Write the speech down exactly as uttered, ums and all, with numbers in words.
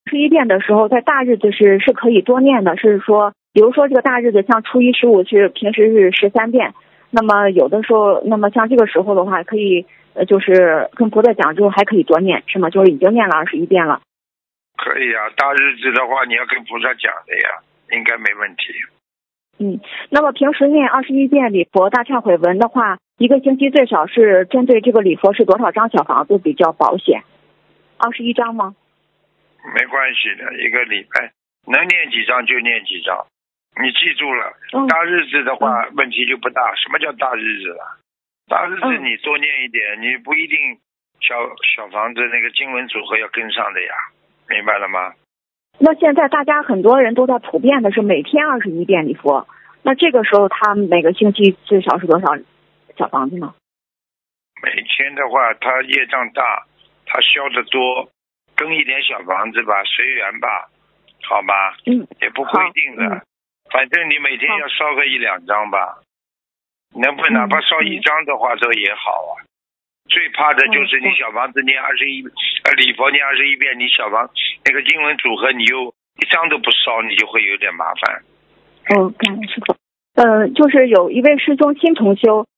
十一遍的时候，在大日子是是可以多念的，是说，比如说这个大日子，像初一十五是平时是十三遍，那么有的时候，那么像这个时候的话，可以呃就是跟菩萨讲之后还可以多念，是吗？就是已经念了二十一遍了。 可以啊，大日子的话你要跟菩萨讲的呀，应该没问题。 嗯，那么平时念二十一遍礼佛大忏悔文的话，一个星期最少是针对这个礼佛是多少张小房子比较保险？二十一张吗？ 没关系的，一个礼拜能念几张就念几张。你记住了， 嗯、 大日子的话、 嗯、 问题就不大。什么叫大日子了？大日子嗯你多念一点，你不一定小小房子那个经文组合要跟上的呀，明白了吗？ 那现在大家很多人都在普遍的是每天二十一遍礼佛，那这个时候他每个星期最少是多少小房子呢？ 每天的话，他业障大，他消得多，跟一点小房子吧，随缘吧，好吧？ 嗯， 也不规定的， 嗯、 反正你每天要烧个一两张吧，能不能哪怕烧一张的话，这、嗯、也好啊。最怕的就是你小房子念二十一，呃，礼佛念二十一遍，你小房那个经文组合你又一张都不烧，你就会有点麻烦。 哦，感恩师父。呃，就是有一位师兄新同修，